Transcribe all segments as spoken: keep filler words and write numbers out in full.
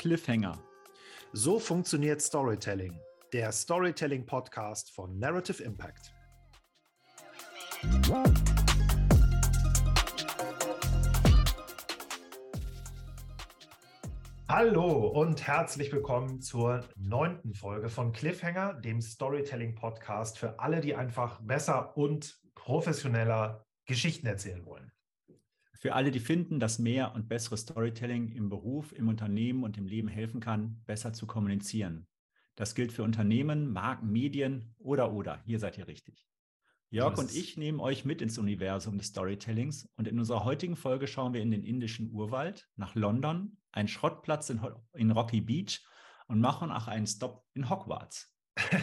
Cliffhanger. So funktioniert Storytelling, der Storytelling-Podcast von Narrative Impact. Hallo und herzlich willkommen zur neunten Folge von Cliffhanger, dem Storytelling-Podcast für alle, die einfach besser und professioneller Geschichten erzählen wollen. Für alle, die finden, dass mehr und besseres Storytelling im Beruf, im Unternehmen und im Leben helfen kann, besser zu kommunizieren. Das gilt für Unternehmen, Marken, Medien oder oder. Hier seid ihr richtig. Jörg und ich nehmen euch mit ins Universum des Storytellings und in unserer heutigen Folge schauen wir in den indischen Urwald, nach London, einen Schrottplatz in, in Rocky Beach und machen auch einen Stopp in Hogwarts.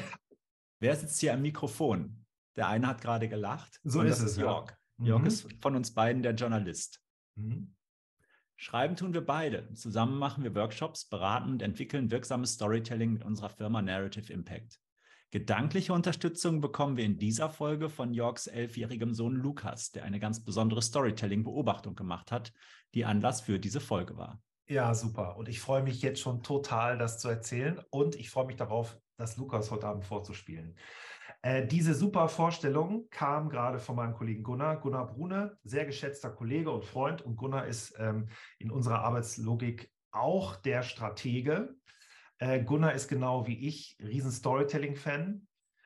Wer sitzt hier am Mikrofon? Der eine hat gerade gelacht. So und ist das es, ist Jörg. ja. Jörg Mhm. ist von uns beiden der Journalist. Mhm. Schreiben tun wir beide. Zusammen machen wir Workshops, beraten und entwickeln wirksames Storytelling mit unserer Firma Narrative Impact. Gedankliche Unterstützung bekommen wir in dieser Folge von Jörgs elfjährigem Sohn Lukas, der eine ganz besondere Storytelling-Beobachtung gemacht hat, die Anlass für diese Folge war. Ja, super. Und ich freue mich jetzt schon total, das zu erzählen. Und ich freue mich darauf, das Lukas heute Abend vorzuspielen. Äh, diese super Vorstellung kam gerade von meinem Kollegen Gunnar. Gunnar Brune, sehr geschätzter Kollege und Freund. Und Gunnar ist ähm, in unserer Arbeitslogik auch der Stratege. Äh, Gunnar ist genau wie ich riesen Storytelling-Fan.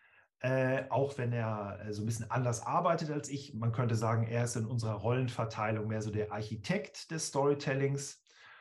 Äh, auch wenn er äh, so ein bisschen anders arbeitet als ich. Man könnte sagen, er ist in unserer Rollenverteilung mehr so der Architekt des Storytellings.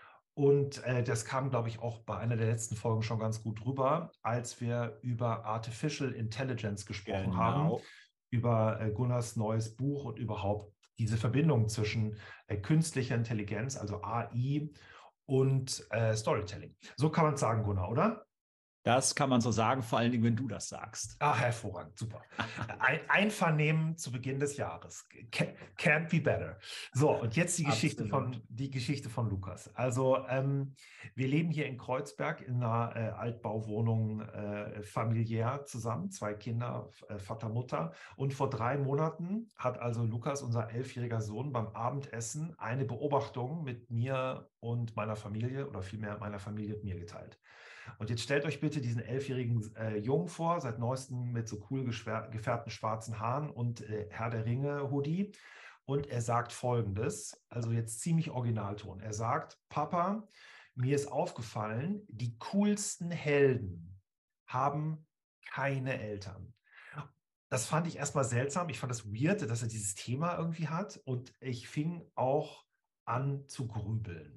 Und äh, das kam, glaube ich, auch bei einer der letzten Folgen schon ganz gut rüber, als wir über Artificial Intelligence gesprochen Genau. haben, über äh, Gunnars neues Buch und überhaupt diese Verbindung zwischen äh, künstlicher Intelligenz, also A I, und äh, Storytelling. So kann man es sagen, Gunnar, oder? Das kann man so sagen, vor allen Dingen, wenn du das sagst. Ah, hervorragend, super. Ein Einvernehmen zu Beginn des Jahres. Can't be better. So, und jetzt die Geschichte von, die Geschichte von Lukas. Also, ähm, wir leben hier in Kreuzberg in einer äh, Altbauwohnung äh, familiär zusammen, zwei Kinder, äh, Vater, Mutter. Und vor drei Monaten hat also Lukas, unser elfjähriger Sohn, beim Abendessen eine Beobachtung mit mir und meiner Familie oder vielmehr meiner Familie mit mir geteilt. Und jetzt stellt euch bitte diesen elfjährigen äh, Jungen vor, seit neuestem mit so cool gefärbten schwarzen Haaren und äh, Herr der Ringe-Hoodie. Und er sagt Folgendes, also jetzt ziemlich Originalton. Er sagt, Papa, mir ist aufgefallen, die coolsten Helden haben keine Eltern. Das fand ich erstmal seltsam. Ich fand das weird, dass er dieses Thema irgendwie hat. Und ich fing auch an zu grübeln.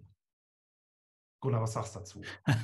Gunnar, was sagst du dazu?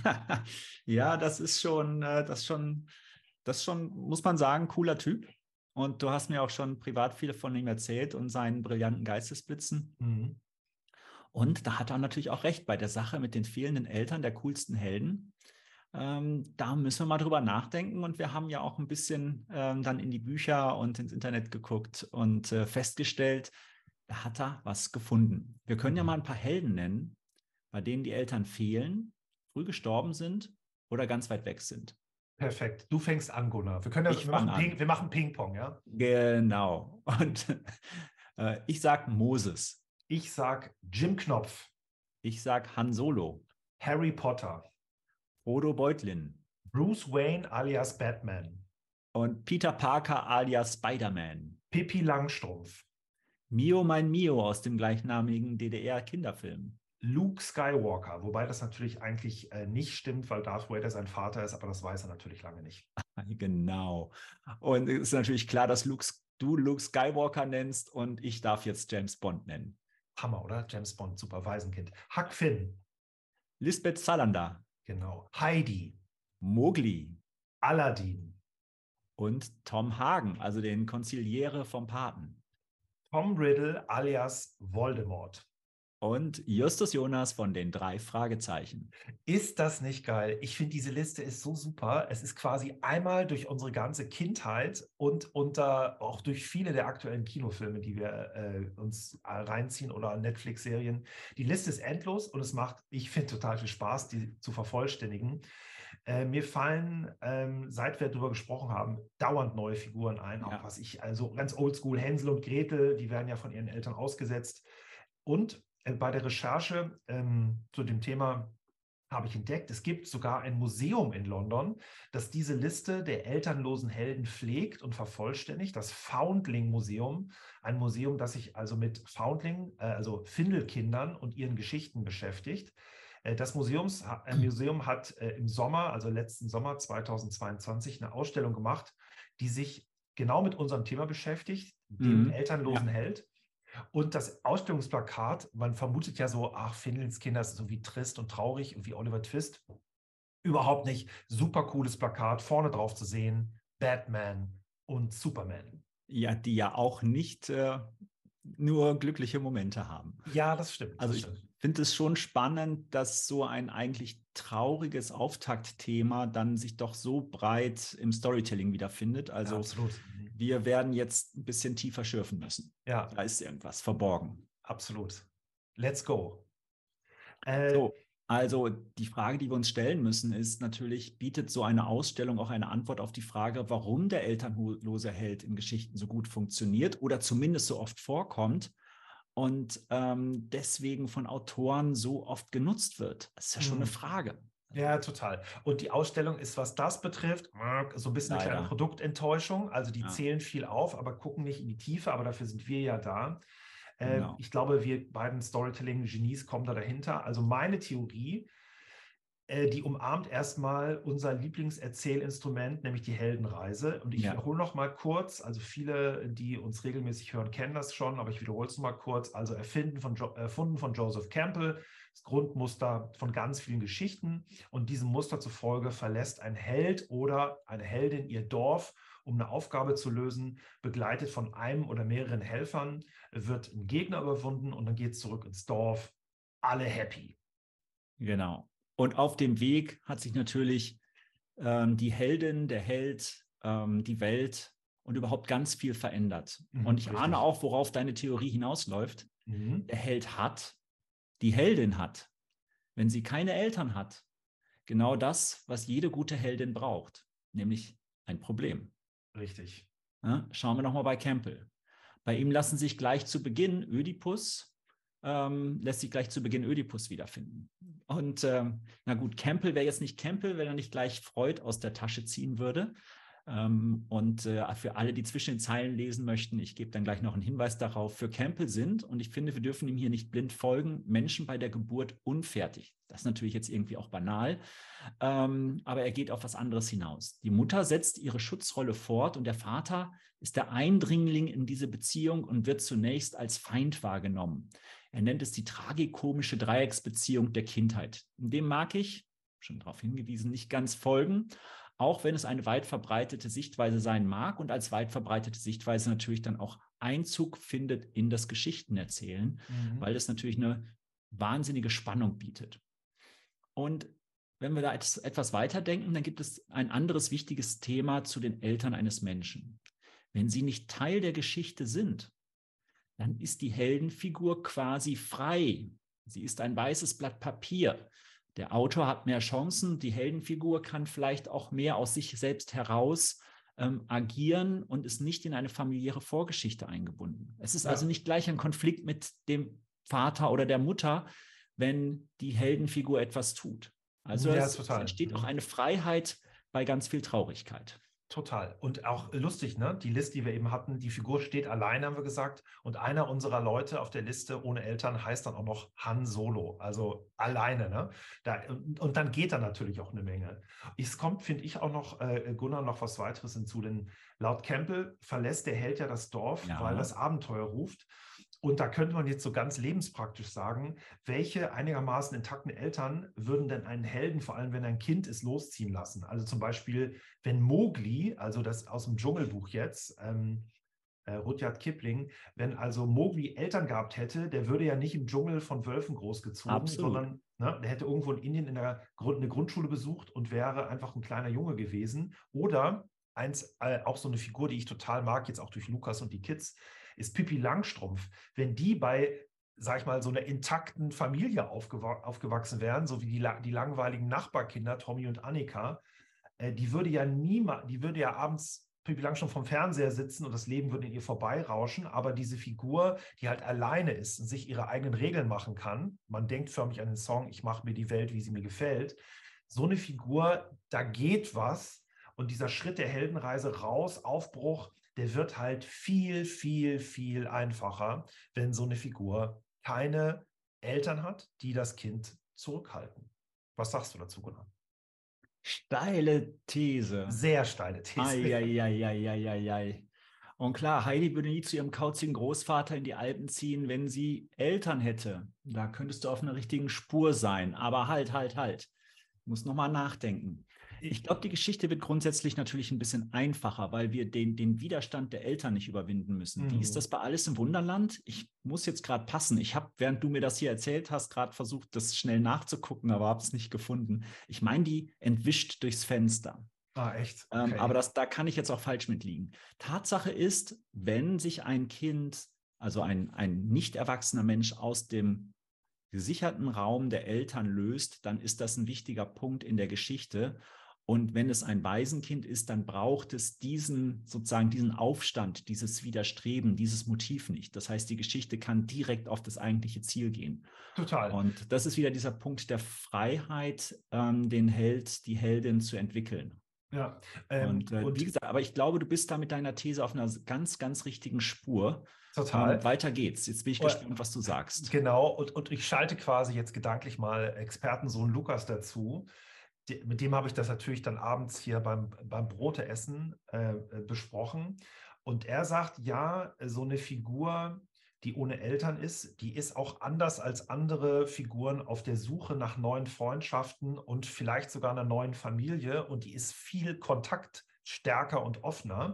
Ja, das ist schon, das schon, das schon, muss man sagen, cooler Typ. Und du hast mir auch schon privat viel von ihm erzählt und seinen brillanten Geistesblitzen. Mhm. Und da hat er natürlich auch recht bei der Sache mit den fehlenden Eltern der coolsten Helden. Ähm, da müssen wir mal drüber nachdenken. Und wir haben ja auch ein bisschen ähm, dann in die Bücher und ins Internet geguckt und äh, festgestellt, da hat er was gefunden. Wir können ja mal ein paar Helden nennen, bei denen die Eltern fehlen, früh gestorben sind oder ganz weit weg sind. Perfekt. Du fängst an, Gunnar. Wir, können ja, Ich wir, fang machen Ping, an. wir machen Ping-Pong, ja? Genau. Und äh, ich sag Moses. Ich sag Jim Knopf. Ich sag Han Solo. Harry Potter. Frodo Beutlin. Bruce Wayne alias Batman. Und Peter Parker alias Spider-Man. Pippi Langstrumpf. Mio mein Mio aus dem gleichnamigen D D R-Kinderfilm. Luke Skywalker, wobei das natürlich eigentlich äh, nicht stimmt, weil Darth Vader sein Vater ist, aber das weiß er natürlich lange nicht. Genau. Und es ist natürlich klar, dass Luke, du Luke Skywalker nennst und ich darf jetzt James Bond nennen. Hammer, oder? James Bond, super Waisenkind. Huck Finn. Lisbeth Salander. Genau. Heidi. Mowgli. Aladdin. Und Tom Hagen, also den Konziliere vom Paten. Tom Riddle alias Voldemort. Und Justus Jonas von den drei Fragezeichen. Ist das nicht geil? Ich finde, diese Liste ist so super. Es ist quasi einmal durch unsere ganze Kindheit und unter, auch durch viele der aktuellen Kinofilme, die wir äh, uns reinziehen oder Netflix-Serien. Die Liste ist endlos und es macht, ich finde, total viel Spaß, die zu vervollständigen. Äh, mir fallen, ähm, seit wir darüber gesprochen haben, dauernd neue Figuren ein. Auch Ja. was ich, also ganz oldschool, Hänsel und Gretel, die werden ja von ihren Eltern ausgesetzt. Und bei der Recherche ähm, zu dem Thema habe ich entdeckt, es gibt sogar ein Museum in London, das diese Liste der elternlosen Helden pflegt und vervollständigt. Das Foundling Museum, ein Museum, das sich also mit Foundling, äh, also Findelkindern und ihren Geschichten beschäftigt. Äh, das Museums, äh, Museum hat äh, im Sommer, also letzten Sommer zweitausendzweiundzwanzig, eine Ausstellung gemacht, die sich genau mit unserem Thema beschäftigt, dem Mhm. elternlosen Ja. Held. Und das Ausstellungsplakat, man vermutet ja so, ach, Findelns Kinder ist so wie trist und traurig und wie Oliver Twist. Überhaupt nicht. Super cooles Plakat, vorne drauf zu sehen, Batman und Superman. Ja, die ja auch nicht äh, nur glückliche Momente haben. Ja, das stimmt. Also Das ich stimmt. finde es schon spannend, dass so ein eigentlich trauriges Auftaktthema dann sich doch so breit im Storytelling wiederfindet. Ja, Also absolut. wir werden jetzt ein bisschen tiefer schürfen müssen. Ja, Da ist irgendwas verborgen. absolut. Let's go. Äh, So, also die Frage, die wir uns stellen müssen, ist natürlich, bietet so eine Ausstellung auch eine Antwort auf die Frage, warum der elternlose Held in Geschichten so gut funktioniert oder zumindest so oft vorkommt und ähm, deswegen von Autoren so oft genutzt wird? Das ist ja schon eine hm. Frage. Ja, total. Und die Ausstellung ist, was das betrifft, so ein bisschen eine kleine Leider. Produktenttäuschung. Also die Ja, zählen viel auf, aber gucken nicht in die Tiefe, aber dafür sind wir ja da. Äh, genau. ich glaube, wir beiden Storytelling-Genies kommen da dahinter. Also meine Theorie, äh, die umarmt erstmal unser Lieblingserzählinstrument, nämlich die Heldenreise. Und ich Ja, wiederhole noch mal kurz, also viele, die uns regelmäßig hören, kennen das schon, aber ich wiederhole es noch mal kurz. Also erfinden von jo erfunden von Joseph Campbell, das Grundmuster von ganz vielen Geschichten. Und diesem Muster zufolge verlässt ein Held oder eine Heldin ihr Dorf, um eine Aufgabe zu lösen, begleitet von einem oder mehreren Helfern, wird ein Gegner überwunden und dann geht es zurück ins Dorf. Alle happy. genau. Und auf dem Weg hat sich natürlich ähm, die Heldin, der Held, ähm, die Welt und überhaupt ganz viel verändert. Und Mhm, ich ahne richtig. auch, worauf deine Theorie hinausläuft. Mhm. Der Held hat, die Heldin hat, wenn sie keine Eltern hat, genau das, was jede gute Heldin braucht, nämlich ein Problem. Richtig. Ja, schauen wir nochmal bei Campbell. Bei ihm lassen sich gleich zu Beginn Ödipus, ähm, lässt sich gleich zu Beginn Ödipus wiederfinden. Und ähm, na gut, Campbell wäre jetzt nicht Campbell, wenn er nicht gleich Freud aus der Tasche ziehen würde. Ähm, und äh, für alle, die zwischen den Zeilen lesen möchten, ich gebe dann gleich noch einen Hinweis darauf, für Campbell sind, und ich finde, wir dürfen ihm hier nicht blind folgen, Menschen bei der Geburt unfertig. Das ist natürlich jetzt irgendwie auch banal, ähm, aber er geht auf was anderes hinaus. Die Mutter setzt ihre Schutzrolle fort und der Vater ist der Eindringling in diese Beziehung und wird zunächst als Feind wahrgenommen. Er nennt es die tragikomische Dreiecksbeziehung der Kindheit. Dem mag ich, schon darauf hingewiesen, nicht ganz folgen, auch wenn es eine weit verbreitete Sichtweise sein mag und als weit verbreitete Sichtweise natürlich dann auch Einzug findet in das Geschichtenerzählen, Mhm. weil es natürlich eine wahnsinnige Spannung bietet. Und wenn wir da etwas weiterdenken, dann gibt es ein anderes wichtiges Thema zu den Eltern eines Menschen. Wenn sie nicht Teil der Geschichte sind, dann ist die Heldenfigur quasi frei. Sie ist ein weißes Blatt Papier. Der Autor hat mehr Chancen, die Heldenfigur kann vielleicht auch mehr aus sich selbst heraus ähm, agieren und ist nicht in eine familiäre Vorgeschichte eingebunden. Es ist also Ja. nicht gleich ein Konflikt mit dem Vater oder der Mutter, wenn die Heldenfigur etwas tut. Also Ja, es, es total. entsteht auch Mhm. eine Freiheit bei ganz viel Traurigkeit. Total. Und auch lustig, ne? Die Liste, die wir eben hatten, die Figur steht alleine, haben wir gesagt. Und einer unserer Leute auf der Liste ohne Eltern heißt dann auch noch Han Solo. Also alleine, ne? Da, und, und dann geht da natürlich auch eine Menge. Es kommt, finde ich, auch noch, äh, Gunnar, noch was weiteres hinzu. Denn laut Campbell verlässt der Held ja das Dorf, weil Ja, das Abenteuer ruft. Und da könnte man jetzt so ganz lebenspraktisch sagen, welche einigermaßen intakten Eltern würden denn einen Helden, vor allem wenn er ein Kind ist, losziehen lassen? Also zum Beispiel, wenn Mowgli, also das aus dem Dschungelbuch jetzt, ähm, äh, Rudyard Kipling, wenn also Mowgli Eltern gehabt hätte, der würde ja nicht im Dschungel von Wölfen großgezogen, absolut. sondern ne, der hätte irgendwo in Indien in der Grund, eine Grundschule besucht und wäre einfach ein kleiner Junge gewesen. Oder eins, äh, auch so eine Figur, die ich total mag, jetzt auch durch Lukas und die Kids, ist Pippi Langstrumpf. Wenn die bei, sag ich mal, so einer intakten Familie aufgew aufgewachsen wären, so wie die, die langweiligen Nachbarkinder Tommy und Annika, äh, die würde ja niemand, die würde ja abends Pippi Langstrumpf vom Fernseher sitzen und das Leben würde in ihr vorbeirauschen, aber diese Figur, die halt alleine ist und sich ihre eigenen Regeln machen kann, man denkt förmlich an den Song, ich mache mir die Welt, wie sie mir gefällt, so eine Figur, da geht was und dieser Schritt der Heldenreise raus, Aufbruch, der wird halt viel, viel, viel einfacher, wenn so eine Figur keine Eltern hat, die das Kind zurückhalten. Was sagst du dazu, Gunnar? Steile These. Sehr steile These. Eieieiei. Und klar, Heidi würde nie zu ihrem kauzigen Großvater in die Alpen ziehen, wenn sie Eltern hätte. Da könntest du auf einer richtigen Spur sein. Aber halt, halt, halt. Du musst nochmal nachdenken. Ich glaube, die Geschichte wird grundsätzlich natürlich ein bisschen einfacher, weil wir den, den Widerstand der Eltern nicht überwinden müssen. Mhm. Wie ist das bei Alice im Wunderland? Ich muss jetzt gerade passen. Ich habe, während du mir das hier erzählt hast, gerade versucht, das schnell nachzugucken, aber habe es nicht gefunden. Ich meine, die entwischt durchs Fenster. Ah, echt? Okay. Ähm, aber das, da kann ich jetzt auch falsch mit liegen. Tatsache ist, wenn sich ein Kind, also ein, ein nicht erwachsener Mensch aus dem gesicherten Raum der Eltern löst, dann ist das ein wichtiger Punkt in der Geschichte. Und wenn es ein Waisenkind ist, dann braucht es diesen, sozusagen diesen Aufstand, dieses Widerstreben, dieses Motiv nicht. Das heißt, die Geschichte kann direkt auf das eigentliche Ziel gehen. Total. Und das ist wieder dieser Punkt der Freiheit, ähm, den Held, die Heldin zu entwickeln. Ja. Ähm, und, äh, und wie gesagt, aber ich glaube, du bist da mit deiner These auf einer ganz, ganz richtigen Spur. Total. Ähm, weiter geht's. Jetzt bin ich Oder, gespannt, was du sagst. Genau. Und, und ich schalte quasi jetzt gedanklich mal Expertensohn Lukas dazu. Die, mit dem habe ich das natürlich dann abends hier beim, beim Broteessen äh, besprochen. Und er sagt, ja, so eine Figur, die ohne Eltern ist, die ist auch anders als andere Figuren auf der Suche nach neuen Freundschaften und vielleicht sogar einer neuen Familie. Und die ist viel kontaktstärker und offener,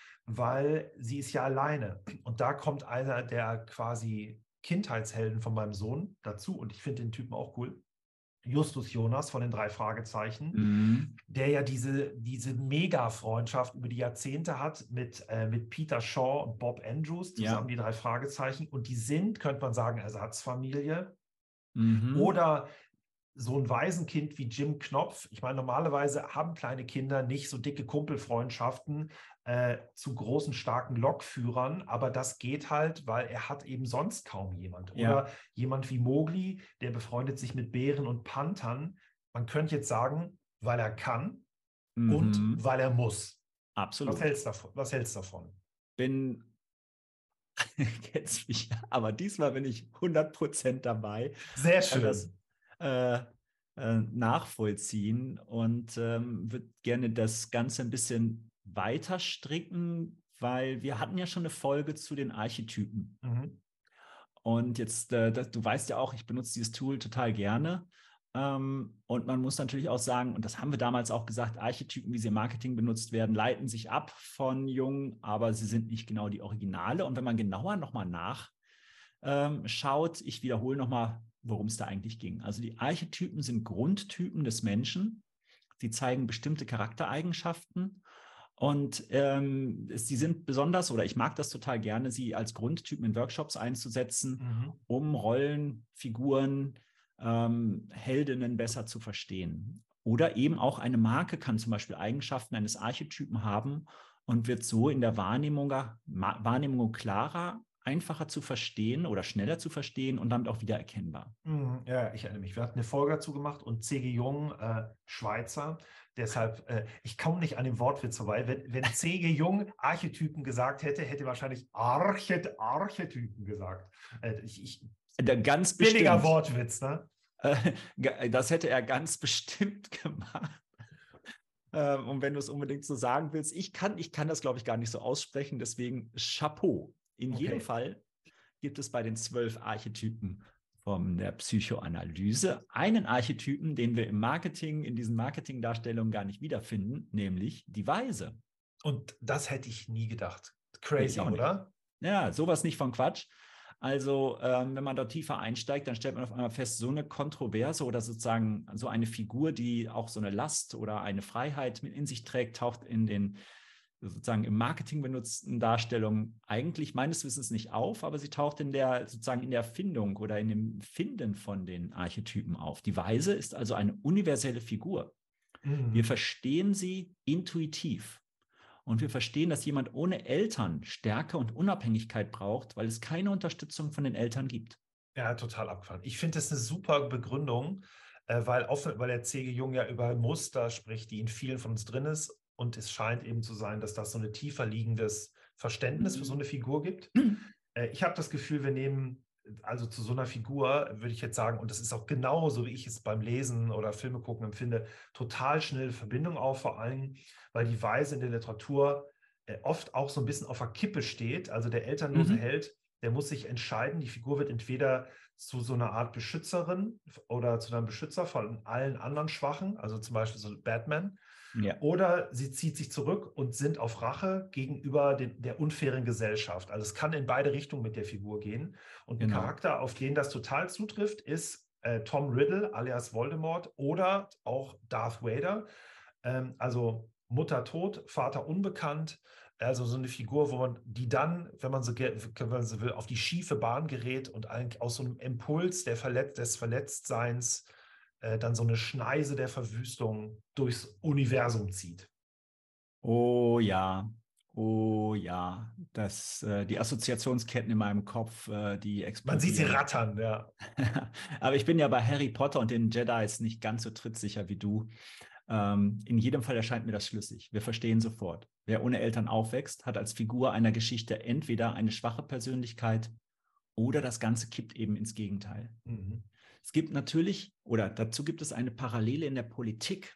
weil sie ist ja alleine. Und da kommt einer der quasi Kindheitshelden von meinem Sohn dazu. Und ich finde den Typen auch cool. Justus Jonas von den drei Fragezeichen, mhm. der ja diese, diese Mega-Freundschaft über die Jahrzehnte hat mit, äh, mit Peter Shaw und Bob Andrews, zusammen ja. die drei Fragezeichen. Und die sind, könnte man sagen, Ersatzfamilie. Mhm. Oder so ein Waisenkind wie Jim Knopf. Ich meine, normalerweise haben kleine Kinder nicht so dicke Kumpelfreundschaften äh, zu großen, starken Lokführern, aber das geht halt, weil er hat eben sonst kaum jemand. Oder ja. jemand wie Mowgli, der befreundet sich mit Bären und Panthern. Man könnte jetzt sagen, weil er kann mhm. und weil er muss. Absolut. Was hältst du davon? Was hältst du davon? Bin kennst mich, aber diesmal bin ich hundert Prozent dabei. Sehr schön. Das, Äh, äh, nachvollziehen und ähm, würde gerne das Ganze ein bisschen weiter stricken, weil wir hatten ja schon eine Folge zu den Archetypen. Mhm. Und jetzt, äh, das, du weißt ja auch, ich benutze dieses Tool total gerne. Ähm, und man muss natürlich auch sagen, und das haben wir damals auch gesagt, Archetypen, wie sie im Marketing benutzt werden, leiten sich ab von Jung, aber sie sind nicht genau die Originale. Und wenn man genauer nochmal nach ähm, schaut, ich wiederhole nochmal, worum es da eigentlich ging. Also die Archetypen sind Grundtypen des Menschen. Sie zeigen bestimmte Charaktereigenschaften und ähm, sie sind besonders, oder ich mag das total gerne, sie als Grundtypen in Workshops einzusetzen, mhm. um Rollen, Figuren, ähm, Heldinnen besser zu verstehen. Oder eben auch eine Marke kann zum Beispiel Eigenschaften eines Archetypen haben und wird so in der Wahrnehmung, Wahrnehmung klarer, einfacher zu verstehen oder schneller zu verstehen und damit auch wieder erkennbar. Ja, ich erinnere mich. Wir hatten eine Folge dazu gemacht und C G Jung, äh, Schweizer, deshalb, äh, ich komme nicht an dem Wortwitz vorbei. Wenn, wenn C G Jung Archetypen gesagt hätte, hätte er wahrscheinlich Archet, Archetypen gesagt. Äh, ich, ich, Der ganz billiger bestimmt. Wortwitz, ne? Äh, das hätte er ganz bestimmt gemacht. Ähm, und wenn du es unbedingt so sagen willst, ich kann, ich kann das, glaube ich, gar nicht so aussprechen, deswegen Chapeau. In okay. jedem Fall gibt es bei den zwölf Archetypen von der Psychoanalyse einen Archetypen, den wir im Marketing, in diesen Marketingdarstellungen gar nicht wiederfinden, nämlich die Weise. Und das hätte ich nie gedacht. Crazy, oder? Ja, sowas nicht von Quatsch. Also, ähm, wenn man da tiefer einsteigt, dann stellt man auf einmal fest, so eine Kontroverse oder sozusagen so eine Figur, die auch so eine Last oder eine Freiheit mit in sich trägt, taucht in den sozusagen im Marketing benutzten Darstellungen eigentlich meines Wissens nicht auf, aber sie taucht in der sozusagen in der Findung oder in dem Finden von den Archetypen auf. Die Weise ist also eine universelle Figur. Mhm. Wir verstehen sie intuitiv. Und wir verstehen, dass jemand ohne Eltern Stärke und Unabhängigkeit braucht, weil es keine Unterstützung von den Eltern gibt. Ja, total abgefahren. Ich finde das eine super Begründung, äh, weil, offen, weil der C G. Jung ja über Muster spricht, die in vielen von uns drin ist. Und es scheint eben zu sein, dass das so ein tiefer liegendes Verständnis für so eine Figur gibt. Äh, ich habe das Gefühl, wir nehmen also zu so einer Figur, würde ich jetzt sagen, und das ist auch genauso, wie ich es beim Lesen oder Filme gucken empfinde, total schnell Verbindung auf, vor allem, weil die Weise in der Literatur äh, oft auch so ein bisschen auf der Kippe steht. Also der elternlose Mhm. Held, der muss sich entscheiden. Die Figur wird entweder zu so einer Art Beschützerin oder zu einem Beschützer von allen anderen Schwachen, also zum Beispiel so Batman. Ja. Oder sie zieht sich zurück und sind auf Rache gegenüber den, der unfairen Gesellschaft. Also es kann in beide Richtungen mit der Figur gehen. Und ein Genau. Charakter, auf den das total zutrifft, ist äh, Tom Riddle alias Voldemort oder auch Darth Vader. Ähm, also Mutter tot, Vater unbekannt. Also so eine Figur, wo man die dann, wenn man so, wenn man so will, auf die schiefe Bahn gerät und eigentlich aus so einem Impuls der Verletz des Verletztseins äh, dann so eine Schneise der Verwüstung durchs Universum zieht. Oh ja, oh ja. Das, äh, die Assoziationsketten in meinem Kopf, äh, die Man sieht sie explodieren. rattern, ja. Aber ich bin ja bei Harry Potter und den Jedis nicht ganz so trittsicher wie du. Ähm, in jedem Fall erscheint mir das schlüssig. Wir verstehen sofort. Wer ohne Eltern aufwächst, hat als Figur einer Geschichte entweder eine schwache Persönlichkeit oder das Ganze kippt eben ins Gegenteil. Mhm. Es gibt natürlich, oder dazu gibt es eine Parallele in der Politik.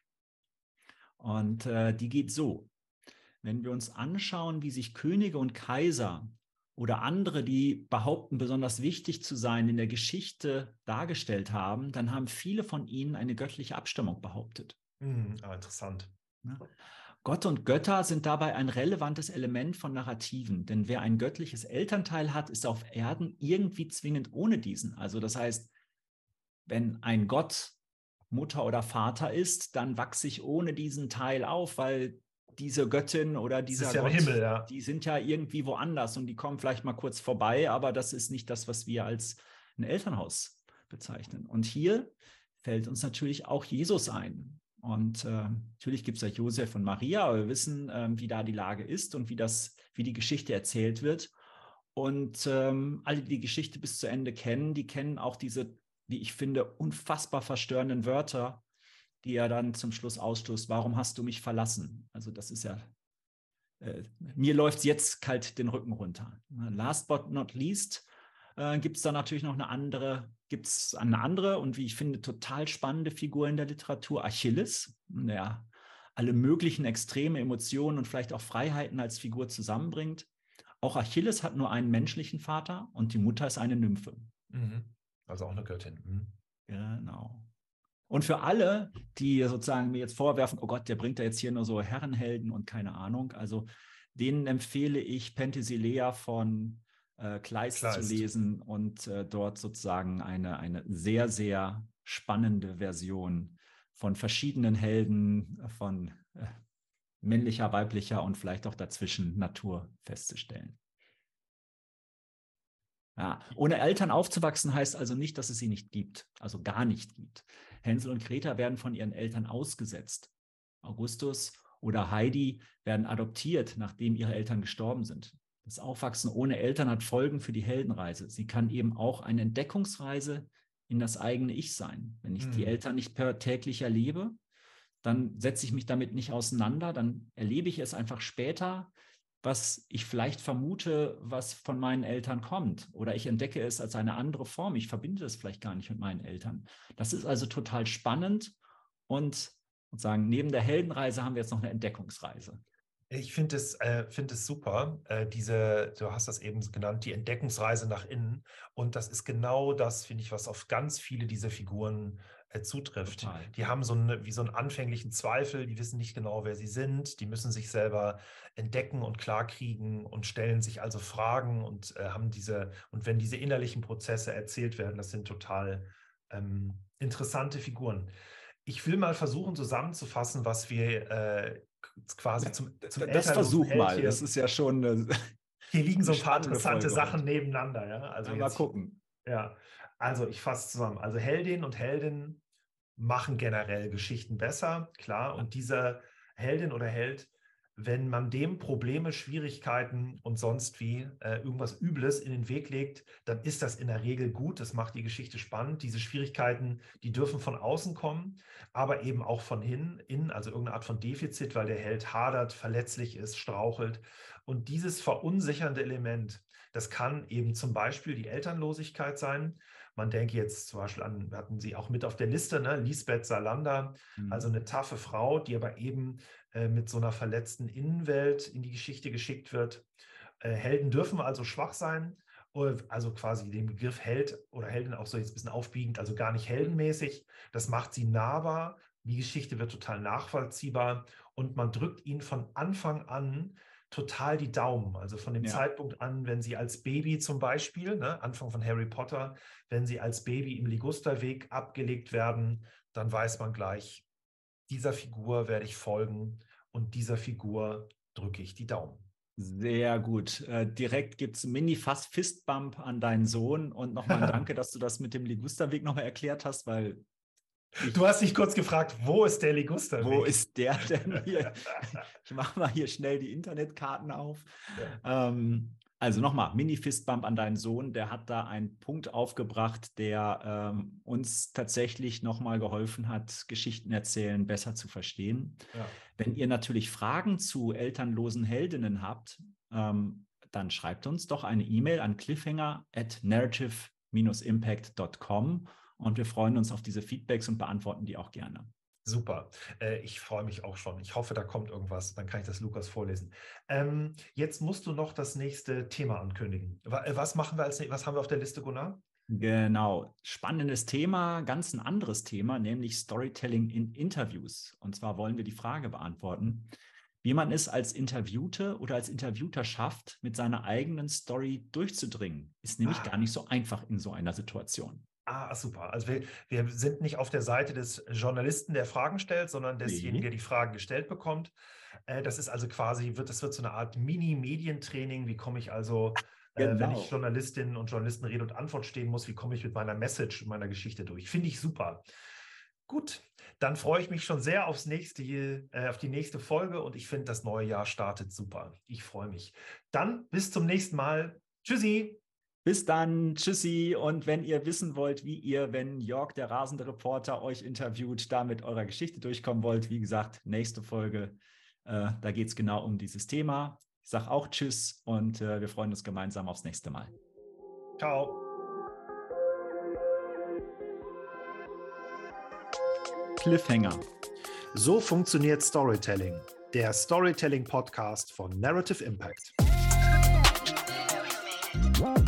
Und äh, die geht so. Wenn wir uns anschauen, wie sich Könige und Kaiser oder andere, die behaupten, besonders wichtig zu sein, in der Geschichte dargestellt haben, dann haben viele von ihnen eine göttliche Abstammung behauptet. Mhm. Ah, interessant. Ja. Gott und Götter sind dabei ein relevantes Element von Narrativen, denn wer ein göttliches Elternteil hat, ist auf Erden irgendwie zwingend ohne diesen. Also das heißt, wenn ein Gott Mutter oder Vater ist, dann wachse ich ohne diesen Teil auf, weil diese Göttin oder Es ist dieser ja im Gott, Himmel, ja. die sind ja irgendwie woanders und die kommen vielleicht mal kurz vorbei, aber das ist nicht das, was wir als ein Elternhaus bezeichnen. Und hier fällt uns natürlich auch Jesus ein. Und äh, natürlich gibt es ja Josef und Maria, aber wir wissen, äh, wie da die Lage ist und wie, das, wie die Geschichte erzählt wird. Und ähm, alle, die die Geschichte bis zu Ende kennen, die kennen auch diese, wie ich finde, unfassbar verstörenden Wörter, die er dann zum Schluss ausstoßt. Warum hast du mich verlassen? Also das ist ja, äh, mir läuft es jetzt kalt den Rücken runter. Last but not least äh, gibt es da natürlich noch eine andere, gibt es eine andere und wie ich finde, total spannende Figur in der Literatur, Achilles, der alle möglichen extreme Emotionen und vielleicht auch Freiheiten als Figur zusammenbringt. Auch Achilles hat nur einen menschlichen Vater und die Mutter ist eine Nymphe. Mhm. Also auch eine Göttin. Mhm. Genau. Und für alle, die sozusagen mir jetzt vorwerfen, oh Gott, der bringt da jetzt hier nur so Herrenhelden und keine Ahnung, also denen empfehle ich Penthesilea von äh, Kleist, Kleist zu lesen und äh, dort sozusagen eine, eine sehr, sehr spannende Version von verschiedenen Helden, von äh, männlicher, weiblicher und vielleicht auch dazwischen Natur festzustellen. Ja, ohne Eltern aufzuwachsen heißt also nicht, dass es sie nicht gibt, also gar nicht gibt. Hänsel und Greta werden von ihren Eltern ausgesetzt. Augustus oder Heidi werden adoptiert, nachdem ihre Eltern gestorben sind. Das Aufwachsen ohne Eltern hat Folgen für die Heldenreise. Sie kann eben auch eine Entdeckungsreise in das eigene Ich sein. Wenn ich hm. die Eltern nicht per täglich erlebe, dann setze ich mich damit nicht auseinander, dann erlebe ich es einfach später, was ich vielleicht vermute, was von meinen Eltern kommt. Oder ich entdecke es als eine andere Form. Ich verbinde es vielleicht gar nicht mit meinen Eltern. Das ist also total spannend. Und sozusagen neben der Heldenreise haben wir jetzt noch eine Entdeckungsreise. Ich finde es, äh, find es super, äh, diese, du hast das eben genannt, die Entdeckungsreise nach innen. Und das ist genau das, finde ich, was auf ganz viele dieser Figuren äh, zutrifft. Total. Die haben so eine, wie so einen anfänglichen Zweifel, die wissen nicht genau, wer sie sind, die müssen sich selber entdecken und klarkriegen und stellen sich also Fragen und äh, haben diese, und wenn diese innerlichen Prozesse erzählt werden, das sind total ähm, interessante Figuren. Ich will mal versuchen zusammenzufassen, was wir äh, quasi ja, zum, zum Das versuch Held mal, hier. das ist ja schon eine, hier liegen so ein paar Folge interessante Sachen heute. nebeneinander. Ja? Also ja, jetzt, mal gucken. Ja, also ich fasse zusammen. Also Heldinnen und Helden machen generell Geschichten besser, klar. Und dieser Heldin oder Held wenn man dem Probleme, Schwierigkeiten und sonst wie äh, irgendwas Übles in den Weg legt, dann ist das in der Regel gut. Das macht die Geschichte spannend. Diese Schwierigkeiten, die dürfen von außen kommen, aber eben auch von hin, innen, also irgendeine Art von Defizit, weil der Held hadert, verletzlich ist, strauchelt. Und dieses verunsichernde Element, das kann eben zum Beispiel die Elternlosigkeit sein. Man denke jetzt zum Beispiel an, wir hatten sie auch mit auf der Liste, ne? Lisbeth Salander, mhm. also eine taffe Frau, die aber eben äh, mit so einer verletzten Innenwelt in die Geschichte geschickt wird. Äh, Helden dürfen also schwach sein, also quasi den Begriff Held oder Heldin auch so jetzt ein bisschen aufbiegend, also gar nicht heldenmäßig. Das macht sie nahbar, die Geschichte wird total nachvollziehbar und man drückt ihnen von Anfang an total die Daumen. Also von dem ja. Zeitpunkt an, wenn sie als Baby zum Beispiel, ne, Anfang von Harry Potter, wenn sie als Baby im Ligusterweg abgelegt werden, dann weiß man gleich, dieser Figur werde ich folgen und dieser Figur drücke ich die Daumen. Sehr gut. Äh, direkt gibt es Mini-Fist-Bump an deinen Sohn und nochmal danke, dass du das mit dem Ligusterweg nochmal erklärt hast, weil Ich, du hast dich kurz gefragt, wo ist der Ligusterweg? Wo ist der denn hier? Ich mache mal hier schnell die Internetkarten auf. Ja. Ähm, also nochmal, Mini-Fistbump an deinen Sohn. Der hat da einen Punkt aufgebracht, der ähm, uns tatsächlich nochmal geholfen hat, Geschichten erzählen besser zu verstehen. Ja. Wenn ihr natürlich Fragen zu elternlosen Heldinnen habt, ähm, dann schreibt uns doch eine E-Mail an cliffhanger at narrative dash impact dot com. Und wir freuen uns auf diese Feedbacks und beantworten die auch gerne. Super. Äh, ich freue mich auch schon. Ich hoffe, da kommt irgendwas. Dann kann ich das Lukas vorlesen. Ähm, jetzt musst du noch das nächste Thema ankündigen. Was machen wir als was haben wir auf der Liste, Gunnar? Genau. Spannendes Thema, ganz ein anderes Thema, nämlich Storytelling in Interviews. Und zwar wollen wir die Frage beantworten, wie man es als Interviewte oder als Interviewter schafft, mit seiner eigenen Story durchzudringen. Ist nämlich ah. gar nicht so einfach in so einer Situation. Ah, super. Also wir, wir sind nicht auf der Seite des Journalisten, der Fragen stellt, sondern desjenigen, nee. der die Fragen gestellt bekommt. Äh, das ist also quasi, wird, das wird so eine Art Mini-Medientraining. Wie komme ich also, genau. äh, wenn ich Journalistinnen und Journalisten Rede und Antwort stehen muss, wie komme ich mit meiner Message und meiner Geschichte durch? Finde ich super. Gut, dann freue ich mich schon sehr aufs nächste, äh, auf die nächste Folge und ich finde, das neue Jahr startet super. Ich freue mich. Dann bis zum nächsten Mal. Tschüssi. Bis dann, tschüssi. Und wenn ihr wissen wollt, wie ihr, wenn Jörg, der rasende Reporter, euch interviewt, da mit eurer Geschichte durchkommen wollt, wie gesagt, nächste Folge, äh, da geht es genau um dieses Thema. Ich sage auch tschüss und äh, wir freuen uns gemeinsam aufs nächste Mal. Ciao. Cliffhanger. So funktioniert Storytelling. Der Storytelling-Podcast von Narrative Impact. Wow.